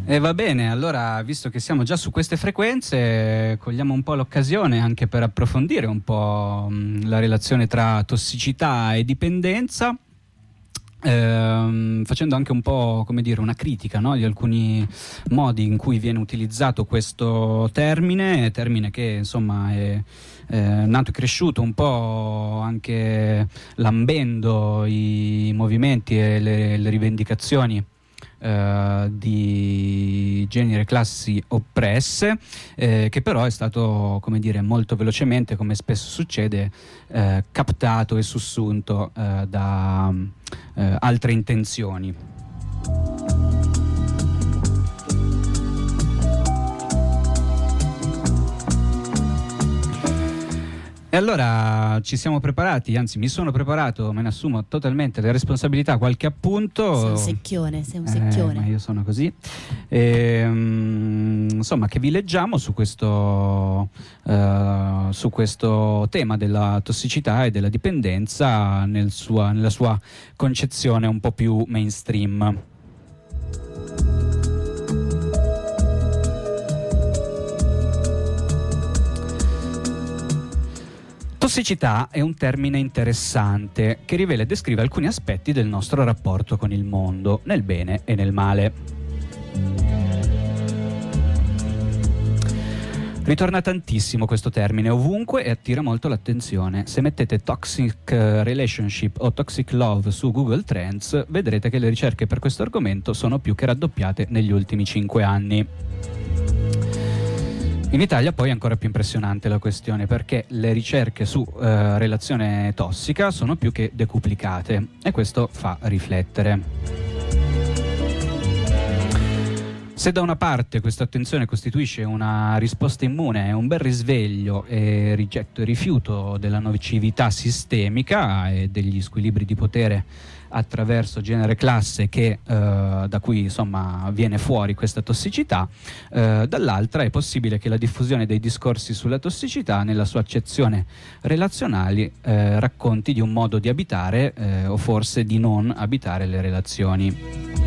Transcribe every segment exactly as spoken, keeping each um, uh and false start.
E va bene, allora, visto che siamo già su queste frequenze, cogliamo un po' l'occasione anche per approfondire un po' mh, la relazione tra tossicità e dipendenza, ehm, facendo anche un po', come dire, una critica, no, di alcuni modi in cui viene utilizzato questo termine, termine che insomma è eh, nato e cresciuto un po' anche lambendo i movimenti e le, le rivendicazioni Uh, di generi e classi oppresse, eh, che però è stato, come dire, molto velocemente, come spesso succede, eh, captato e sussunto eh, da eh, altre intenzioni. E allora ci siamo preparati, anzi mi sono preparato, me ne assumo totalmente le responsabilità, qualche appunto. Sei un secchione, sei un secchione. Eh, ma io sono così. E, um, insomma, che vi leggiamo su questo, uh, su questo tema della tossicità e della dipendenza nel sua, nella sua concezione un po' più mainstream. Tossicità è un termine interessante che rivela e descrive alcuni aspetti del nostro rapporto con il mondo, nel bene e nel male. Ritorna tantissimo questo termine ovunque e attira molto l'attenzione. Se mettete toxic relationship o toxic love su Google Trends, vedrete che le ricerche per questo argomento sono più che raddoppiate negli ultimi cinque anni. In Italia poi è ancora più impressionante la questione, perché le ricerche su eh, relazione tossica sono più che decuplicate e questo fa riflettere. Se da una parte questa attenzione costituisce una risposta immune, un bel risveglio e rigetto e rifiuto della nocività sistemica e degli squilibri di potere attraverso genere classe che, eh, da cui insomma viene fuori questa tossicità, eh, dall'altra è possibile che la diffusione dei discorsi sulla tossicità nella sua accezione relazionale eh, racconti di un modo di abitare eh, o forse di non abitare le relazioni.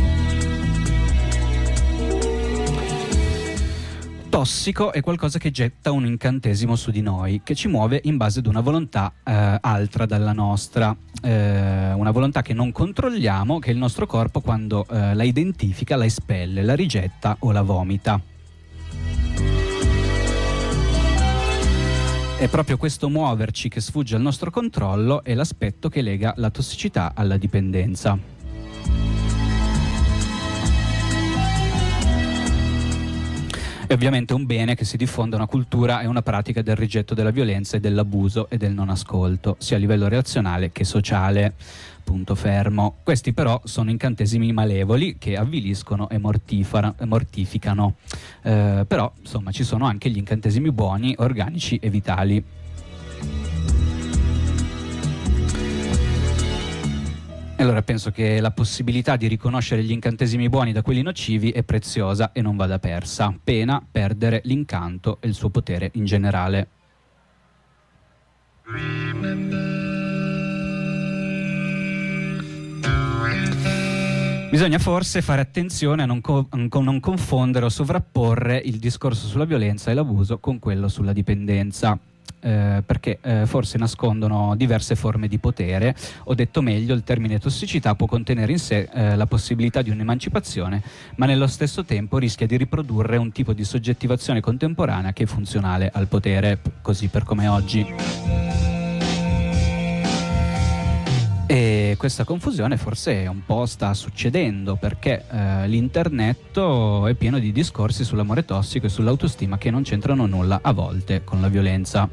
Tossico è qualcosa che getta un incantesimo su di noi, che ci muove in base ad una volontà eh, altra dalla nostra, eh, una volontà che non controlliamo, che il nostro corpo quando eh, la identifica, la espelle, la rigetta o la vomita. È proprio questo muoverci che sfugge al nostro controllo è l'aspetto che lega la tossicità alla dipendenza. È ovviamente un bene che si diffonda una cultura e una pratica del rigetto della violenza e dell'abuso e del non ascolto, sia a livello relazionale che sociale. Punto fermo. Questi però sono incantesimi malevoli che avviliscono e mortificano. Eh, però, insomma, ci sono anche gli incantesimi buoni, organici e vitali. Allora penso che la possibilità di riconoscere gli incantesimi buoni da quelli nocivi è preziosa e non vada persa, pena perdere l'incanto e il suo potere in generale. Bisogna forse fare attenzione a non, co- a non confondere o sovrapporre il discorso sulla violenza e l'abuso con quello sulla dipendenza. Eh, perché eh, forse nascondono diverse forme di potere, o detto meglio, il termine tossicità può contenere in sé eh, la possibilità di un'emancipazione, ma nello stesso tempo rischia di riprodurre un tipo di soggettivazione contemporanea che è funzionale al potere, p- così per come è oggi. E questa confusione forse un po' sta succedendo perché eh, l'internet è pieno di discorsi sull'amore tossico e sull'autostima che non c'entrano nulla a volte con la violenza.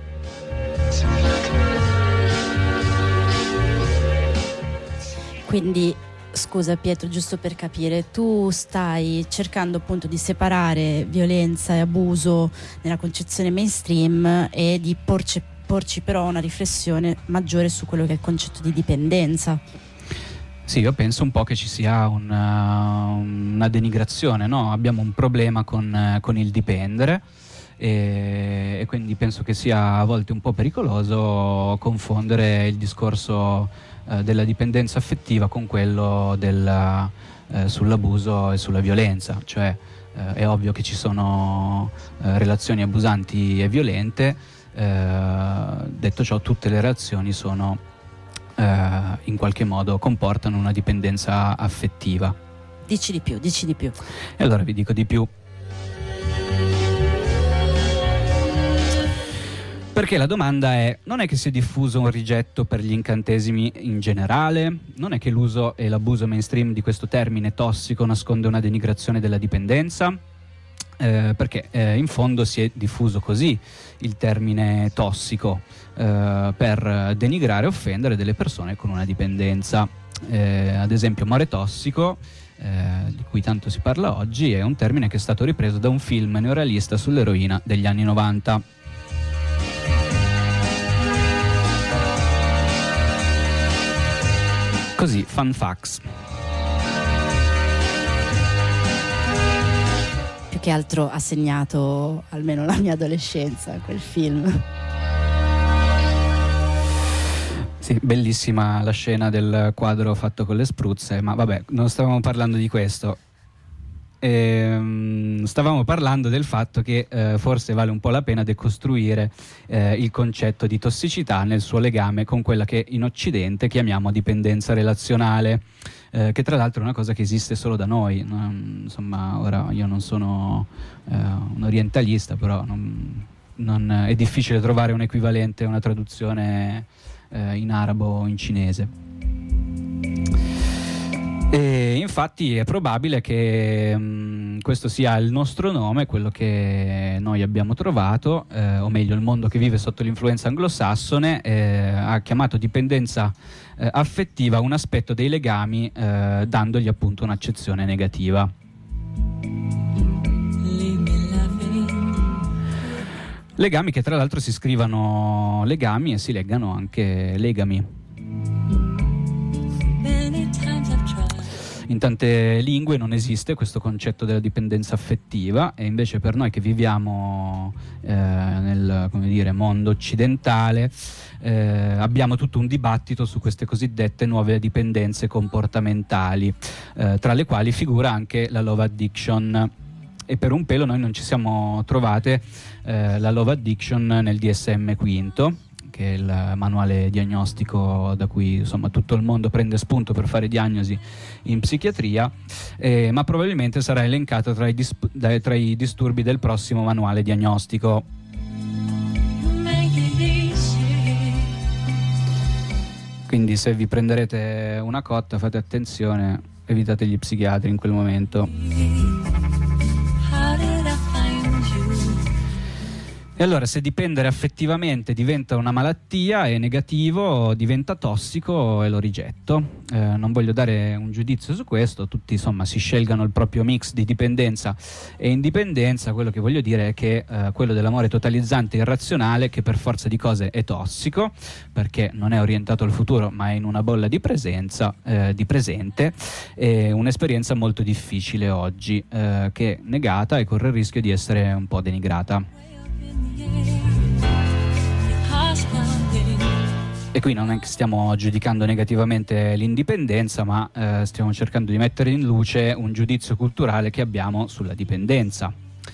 Quindi, scusa Pietro, giusto per capire, tu stai cercando appunto di separare violenza e abuso nella concezione mainstream e di porci porci però una riflessione maggiore su quello che è il concetto di dipendenza. Sì, io penso un po' che ci sia una, una denigrazione, no? Abbiamo un problema con, con il dipendere e, e quindi penso che sia a volte un po' pericoloso confondere il discorso eh, della dipendenza affettiva con quello del, eh, sull'abuso e sulla violenza. Cioè eh, è ovvio che ci sono eh, relazioni abusanti e violente, eh, detto ciò tutte le relazioni sono Uh, in qualche modo comportano una dipendenza affettiva. Dici di più, dici di più. E allora vi dico di più. Perché la domanda è: non è che si è diffuso un rigetto per gli incantesimi in generale? Non è che l'uso e l'abuso mainstream di questo termine tossico nasconde una denigrazione della dipendenza? Eh, perché eh, in fondo si è diffuso così il termine tossico eh, per denigrare e offendere delle persone con una dipendenza. Eh, ad esempio amore tossico, eh, di cui tanto si parla oggi, è un termine che è stato ripreso da un film neorealista sull'eroina degli anni novanta. Così, fun facts. Più che altro ha segnato almeno la mia adolescenza quel film. Sì, bellissima la scena del quadro fatto con le spruzze, ma vabbè, non stavamo parlando di questo. Ehm, stavamo parlando del fatto che eh, forse vale un po' la pena decostruire eh, il concetto di tossicità nel suo legame con quella che in Occidente chiamiamo dipendenza relazionale, eh, che tra l'altro è una cosa che esiste solo da noi. No? Insomma, ora io non sono eh, un orientalista, però non, non, è difficile trovare un equivalente, una traduzione eh, in arabo o in cinese. E infatti è probabile che mh, questo sia il nostro nome, quello che noi abbiamo trovato, eh, o meglio il mondo che vive sotto l'influenza anglosassone eh, ha chiamato dipendenza eh, affettiva un aspetto dei legami, eh, dandogli appunto un'accezione negativa. Legami che tra l'altro si scrivano legami e si leggano anche legami. In tante lingue non esiste questo concetto della dipendenza affettiva, e invece per noi che viviamo eh, nel, come dire, mondo occidentale eh, abbiamo tutto un dibattito su queste cosiddette nuove dipendenze comportamentali, eh, tra le quali figura anche la love addiction. E per un pelo noi non ci siamo trovate eh, la love addiction nel D S M quinto, che è il manuale diagnostico da cui insomma tutto il mondo prende spunto per fare diagnosi in psichiatria, eh, ma probabilmente sarà elencata tra i, disp- tra i disturbi del prossimo manuale diagnostico. Quindi se vi prenderete una cotta fate attenzione, evitate gli psichiatri in quel momento. E allora, se dipendere affettivamente diventa una malattia, è negativo, diventa tossico e lo rigetto. Eh, non voglio dare un giudizio su questo, tutti insomma si scelgano il proprio mix di dipendenza e indipendenza. Quello che voglio dire è che eh, quello dell'amore totalizzante e irrazionale, che per forza di cose è tossico, perché non è orientato al futuro ma è in una bolla di presenza, eh, di presente, è un'esperienza molto difficile oggi, eh, che è negata e corre il rischio di essere un po' denigrata. E qui non è che stiamo giudicando negativamente l'indipendenza, ma eh, stiamo cercando di mettere in luce un giudizio culturale che abbiamo sulla dipendenza.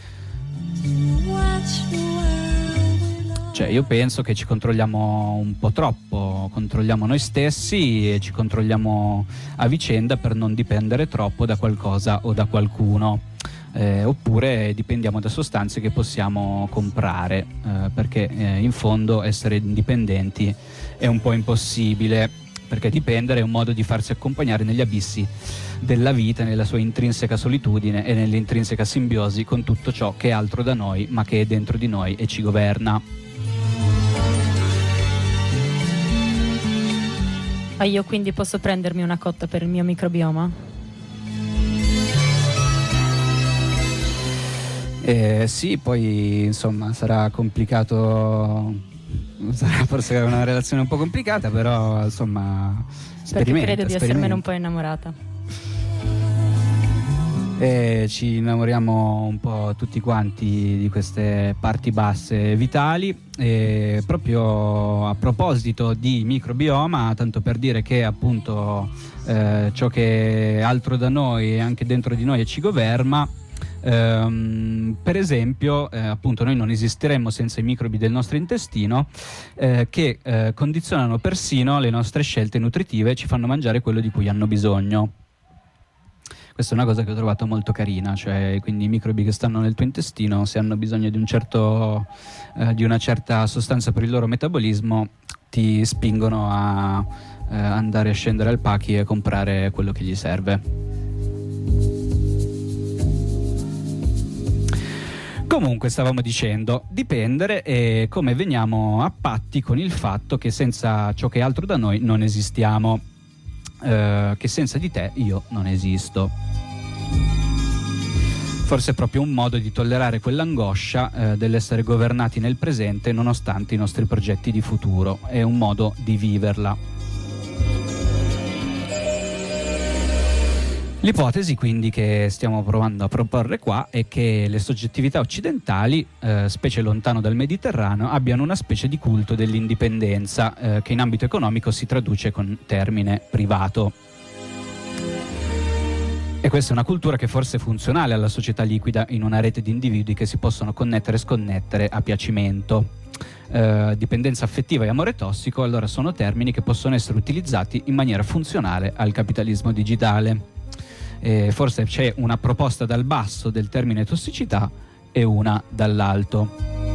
Cioè, io penso che ci controlliamo un po' troppo, controlliamo noi stessi e ci controlliamo a vicenda per non dipendere troppo da qualcosa o da qualcuno. Eh, oppure dipendiamo da sostanze che possiamo comprare, eh, perché eh, in fondo essere indipendenti è un po' impossibile, perché dipendere è un modo di farsi accompagnare negli abissi della vita, nella sua intrinseca solitudine e nell'intrinseca simbiosi con tutto ciò che è altro da noi ma che è dentro di noi e ci governa. Ma io quindi posso prendermi una cotta per il mio microbioma? Eh, sì, poi insomma sarà complicato, sarà forse una relazione un po' complicata, però insomma sperimenta. Perché credo di essermene un po' innamorata. E ci innamoriamo un po' tutti quanti di queste parti basse vitali. E proprio a proposito di microbioma, tanto per dire che appunto eh, ciò che è altro da noi e anche dentro di noi è cigoverma. Um, per esempio eh, appunto noi non esisteremmo senza i microbi del nostro intestino eh, che eh, condizionano persino le nostre scelte nutritive e ci fanno mangiare quello di cui hanno bisogno. Questa è una cosa che ho trovato molto carina, cioè quindi i microbi che stanno nel tuo intestino, se hanno bisogno di un certo eh, di una certa sostanza per il loro metabolismo, ti spingono a eh, andare a scendere al pacchi e comprare quello che gli serve. Comunque stavamo dicendo, dipendere e come veniamo a patti con il fatto che senza ciò che è altro da noi non esistiamo, eh, che senza di te io non esisto. Forse è proprio un modo di tollerare quell'angoscia eh, dell'essere governati nel presente nonostante i nostri progetti di futuro, è un modo di viverla. L'ipotesi quindi che stiamo provando a proporre qua è che le soggettività occidentali, eh, specie lontano dal Mediterraneo, abbiano una specie di culto dell'indipendenza eh, che in ambito economico si traduce con termine privato. E questa è una cultura che forse è funzionale alla società liquida in una rete di individui che si possono connettere e sconnettere a piacimento. Eh, dipendenza affettiva e amore tossico allora sono termini che possono essere utilizzati in maniera funzionale al capitalismo digitale. Eh, forse c'è una proposta dal basso del termine tossicità e una dall'alto.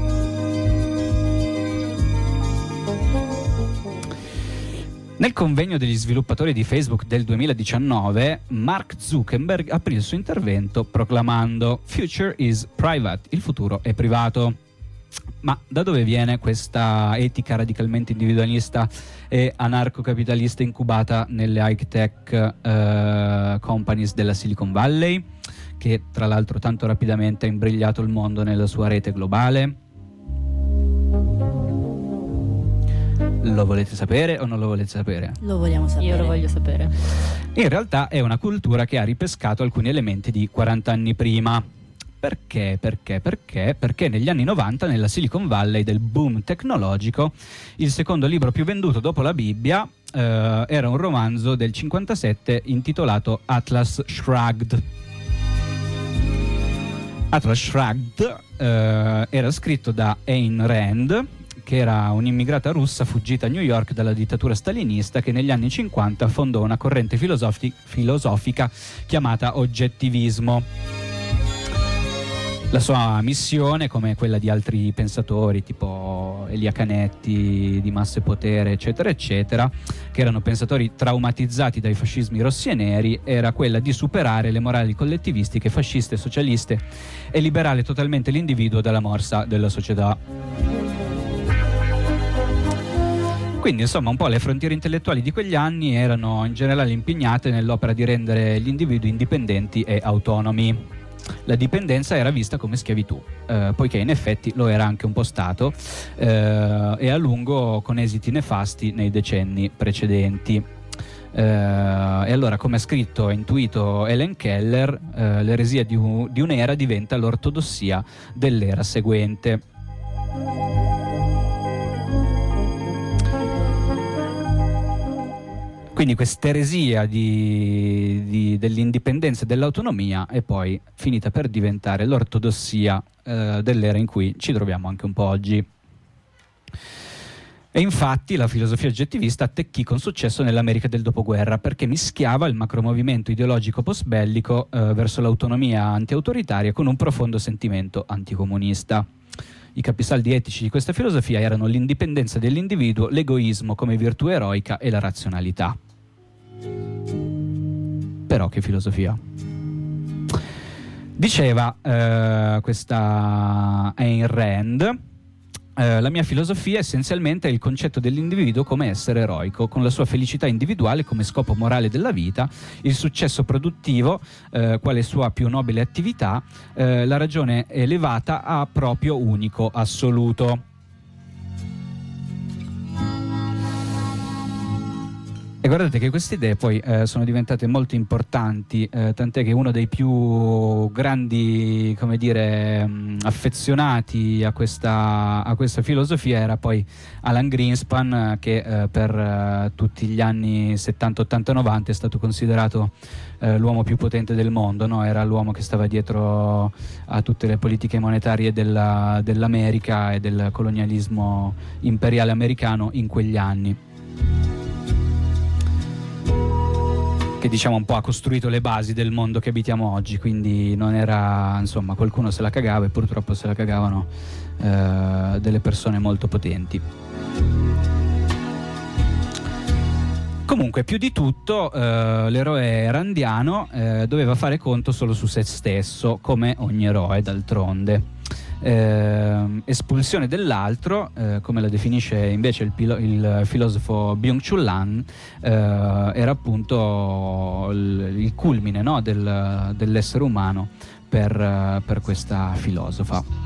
Nel convegno degli sviluppatori di Facebook del duemiladiciannove, Mark Zuckerberg aprì il suo intervento proclamando "Future is private", il futuro è privato. Ma da dove viene questa etica radicalmente individualista e anarcocapitalista incubata nelle high-tech eh, companies della Silicon Valley, che tra l'altro tanto rapidamente ha imbrigliato il mondo nella sua rete globale? Lo volete sapere o non lo volete sapere? Lo vogliamo sapere. Io lo voglio sapere. In realtà è una cultura che ha ripescato alcuni elementi di quaranta anni prima. Perché? Perché? Perché? Perché negli anni novanta, nella Silicon Valley del boom tecnologico, il secondo libro più venduto dopo la Bibbia eh, era un romanzo del cinquantasette intitolato Atlas Shrugged. Atlas Shrugged eh, era scritto da Ayn Rand, che era un'immigrata russa fuggita a New York dalla dittatura stalinista, che negli anni cinquanta fondò una corrente filosofi- filosofica chiamata oggettivismo. La sua missione, come quella di altri pensatori tipo Elia Canetti, di Massa e Potere, eccetera, eccetera, che erano pensatori traumatizzati dai fascismi rossi e neri, era quella di superare le morali collettivistiche, fasciste, socialiste e liberare totalmente l'individuo dalla morsa della società. Quindi insomma un po' le frontiere intellettuali di quegli anni erano in generale impegnate nell'opera di rendere gli individui indipendenti e autonomi. La dipendenza era vista come schiavitù, eh, poiché in effetti lo era anche un po' stato eh, e a lungo con esiti nefasti nei decenni precedenti. Eh, e allora, come ha scritto e intuito Helen Keller, eh, l'eresia di, un, di un'era diventa l'ortodossia dell'era seguente. Quindi quest'eresia di, di, dell'indipendenza e dell'autonomia è poi finita per diventare l'ortodossia eh, dell'era in cui ci troviamo anche un po' oggi. E infatti la filosofia oggettivista attecchì con successo nell'America del dopoguerra, perché mischiava il macromovimento ideologico post-bellico eh, verso l'autonomia anti-autoritaria con un profondo sentimento anticomunista. I capisaldi etici di questa filosofia erano l'indipendenza dell'individuo, l'egoismo come virtù eroica e la razionalità. Però che filosofia. Diceva eh, questa Ayn Rand, eh, la mia filosofia essenzialmente è il concetto dell'individuo come essere eroico, con la sua felicità individuale come scopo morale della vita, il successo produttivo eh, quale sua più nobile attività, eh, la ragione elevata a proprio unico assoluto. E guardate che queste idee poi eh, sono diventate molto importanti, eh, tant'è che uno dei più grandi, come dire, mh, affezionati a questa, a questa filosofia era poi Alan Greenspan, che eh, per eh, tutti gli anni settanta, ottanta, novanta è stato considerato eh, l'uomo più potente del mondo, no? Era l'uomo che stava dietro a tutte le politiche monetarie della, dell'America e del colonialismo imperiale americano in quegli anni, che diciamo un po' ha costruito le basi del mondo che abitiamo oggi. Quindi non era, insomma, qualcuno se la cagava, e purtroppo se la cagavano eh, delle persone molto potenti. Comunque, più di tutto eh, l'eroe randiano eh, doveva fare conto solo su se stesso, come ogni eroe d'altronde. Eh, espulsione dell'altro, eh, come la definisce invece il, pilo- il filosofo Byung-Chul Han, eh, era appunto il, il culmine, no, del, dell'essere umano per, per questa filosofa.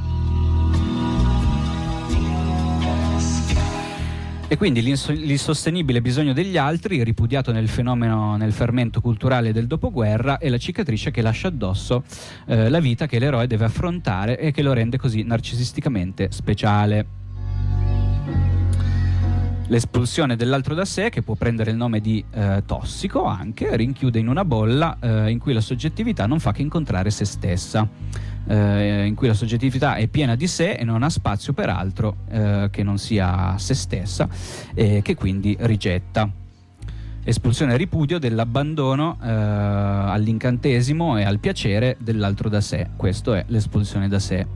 E quindi l'insostenibile bisogno degli altri, ripudiato nel fenomeno, nel fermento culturale del dopoguerra, è la cicatrice che lascia addosso eh, la vita che l'eroe deve affrontare e che lo rende così narcisisticamente speciale. L'espulsione dell'altro da sé, che può prendere il nome di eh, tossico anche, rinchiude in una bolla eh, in cui la soggettività non fa che incontrare se stessa, eh, in cui la soggettività è piena di sé e non ha spazio per altro eh, che non sia se stessa, e che quindi rigetta. Espulsione e ripudio dell'abbandono eh, all'incantesimo e al piacere dell'altro da sé. Questo è l'espulsione da sé.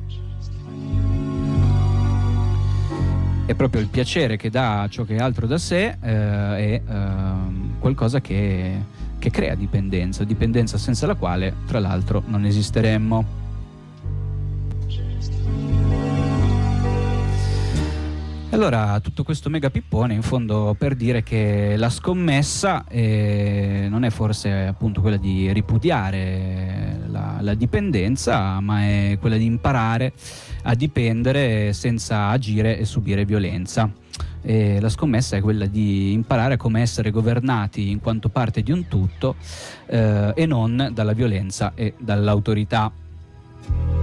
È proprio il piacere che dà ciò che è altro da sé, eh, è eh, qualcosa che, che crea dipendenza, dipendenza senza la quale, tra l'altro, non esisteremmo. Allora, tutto questo mega pippone in fondo per dire che la scommessa eh, non è forse appunto quella di ripudiare la, la dipendenza, ma è quella di imparare a dipendere senza agire e subire violenza. E la scommessa è quella di imparare come essere governati in quanto parte di un tutto eh, e non dalla violenza e dall'autorità.